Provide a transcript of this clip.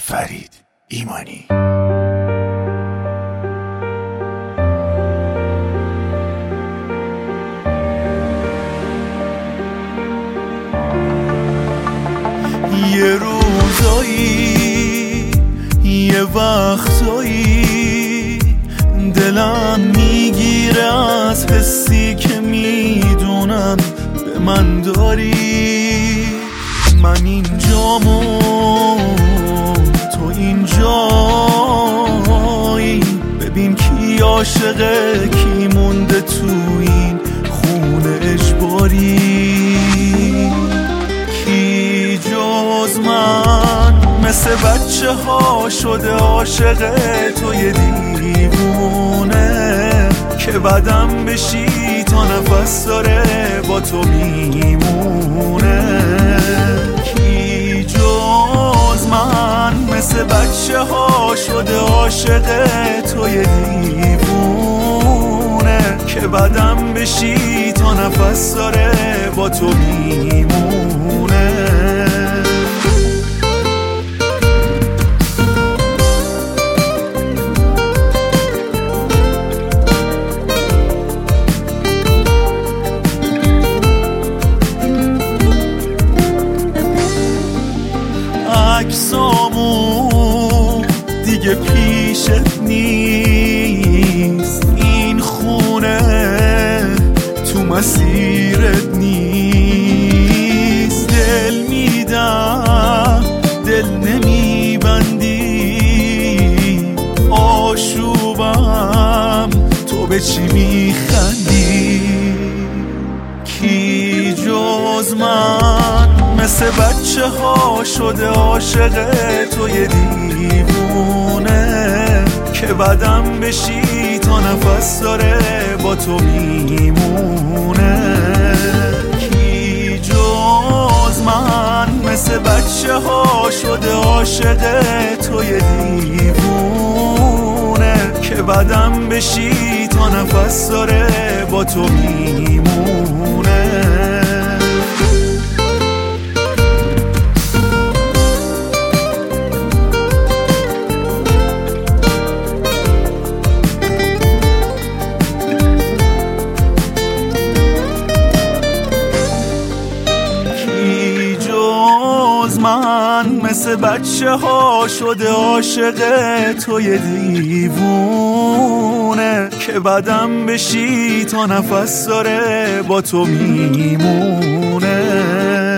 فرید ایمانی. یه روزایی یه وقتایی دلم میگیره از حسی که میدونم به من داری. من اینجامو تو اینجایی، ببین کی عاشقه کی مونده تو این خونه اجباری. کی جز من مثل بچه ها شده عاشق توی دیوونه که بدم بشی تا نفس داره با تو میمونه. کی جز من مثل بچه ها شده عاشق توی دیوونه که بدم بشی تا نفس داره با تو میمونه. عکسامو دیگه پیشت نیست، این خونه تو مسیرت نیست. دل میدم دل نمیبندی، آشوبم تو به چی میخندی. کی جز من مثل بچه ها شده عاشق توی دیوونه که بدم بشی تا نفس داره با تو میمونه. کی جز من مثل بچه ها شده عاشق توی دیوونه که بدم بشی تا نفس داره با تو میمونه. من مثل بچه ها شده عاشق توی دیوونه که بدم بشی تا نفس داره با تو میمونه.